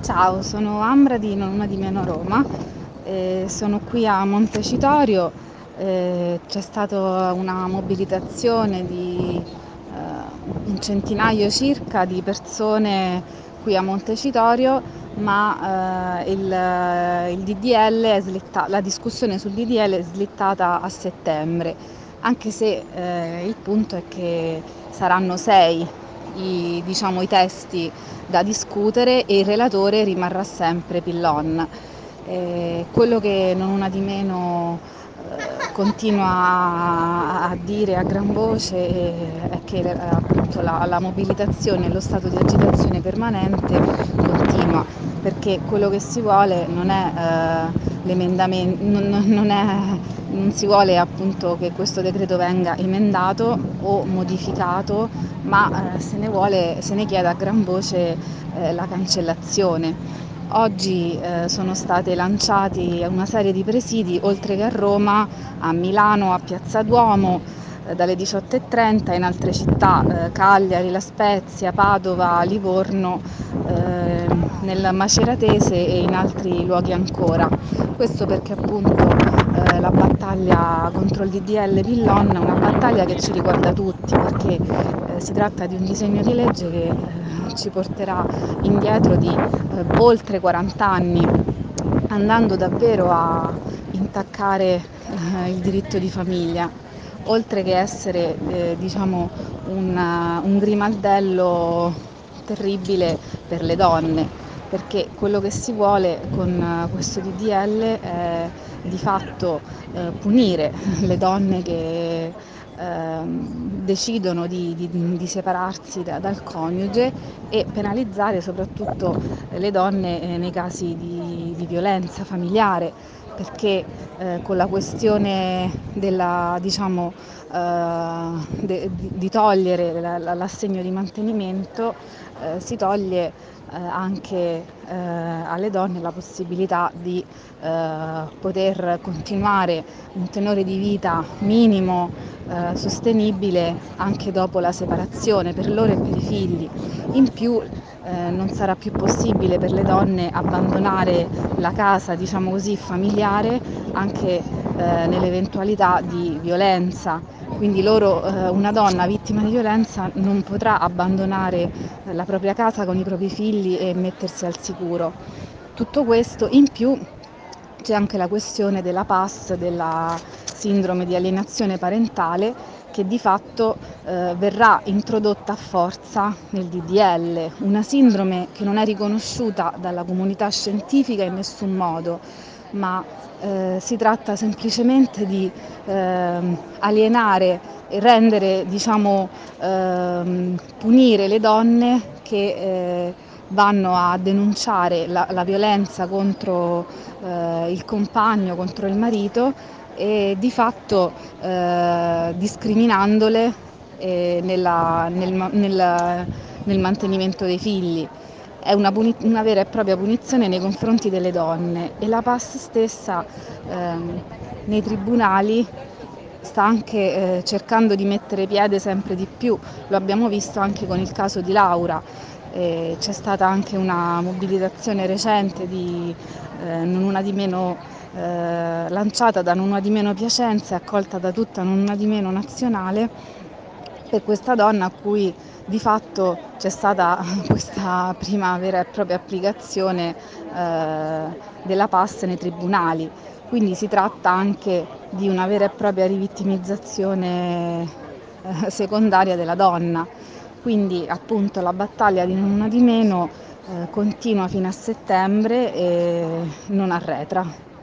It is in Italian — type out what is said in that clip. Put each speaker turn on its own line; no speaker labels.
Ciao, sono Ambra di Non Una di Meno Roma e sono qui a Montecitorio. C'è stata una mobilitazione di un centinaio circa di persone qui a Montecitorio, ma il DDL la discussione sul DDL è slittata a settembre, anche se il punto è che saranno sei i testi da discutere e il relatore rimarrà sempre Pillon. Quello che Non Una di Meno continua a dire a gran voce è che appunto la mobilitazione e lo stato di agitazione permanente continua, perché quello che si vuole non è l'emendamento, non si vuole appunto che questo decreto venga emendato o modificato, ma se ne chiede a gran voce la cancellazione. Oggi sono state lanciati una serie di presidi, oltre che a Roma, a Milano, a Piazza Duomo, dalle 18:30, in altre città, Cagliari, La Spezia, Padova, Livorno, nel Maceratese e in altri luoghi ancora. Questo perché appunto la battaglia contro il DDL Pillon è una battaglia che ci riguarda tutti, perché si tratta di un disegno di legge che ci porterà indietro di oltre 40 anni, andando davvero a intaccare il diritto di famiglia, oltre che essere un grimaldello terribile per le donne, perché quello che si vuole con questo DDL è di fatto punire le donne che decidono di separarsi dal coniuge, e penalizzare soprattutto le donne nei casi di violenza familiare, perché con la questione di togliere l'assegno di mantenimento si toglie anche alle donne la possibilità di poter continuare un tenore di vita minimo sostenibile anche dopo la separazione, per loro e per i figli. In più non sarà più possibile per le donne abbandonare la casa, diciamo così, familiare, anche nell'eventualità di violenza. Quindi una donna vittima di violenza non potrà abbandonare la propria casa con i propri figli e mettersi al sicuro. Tutto questo in più. C'è anche la questione della PAS, della sindrome di alienazione parentale, che di fatto verrà introdotta a forza nel DDL, una sindrome che non è riconosciuta dalla comunità scientifica in nessun modo, ma si tratta semplicemente di alienare e rendere, punire le donne che vanno a denunciare la violenza contro il compagno, contro il marito, e di fatto discriminandole nel mantenimento dei figli. È una vera e propria punizione nei confronti delle donne, e la PAS stessa nei tribunali sta anche cercando di mettere piede sempre di più. Lo abbiamo visto anche con il caso di Laura. C'è stata anche una mobilitazione recente di Non Una di Meno, lanciata da Non Una di Meno Piacenza e accolta da tutta Non Una di Meno nazionale, per questa donna a cui di fatto c'è stata questa prima vera e propria applicazione della PAS nei tribunali. Quindi si tratta anche di una vera e propria rivittimizzazione secondaria della donna. Quindi appunto la battaglia di Non Una di Meno continua fino a settembre e non arretra.